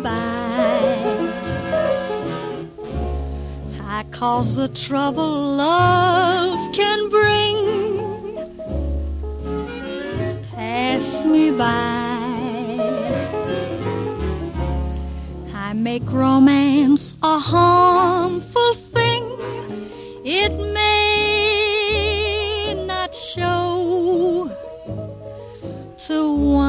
by. I cause the trouble love can bring pass me by. I make romance a harmful thing. It may not show to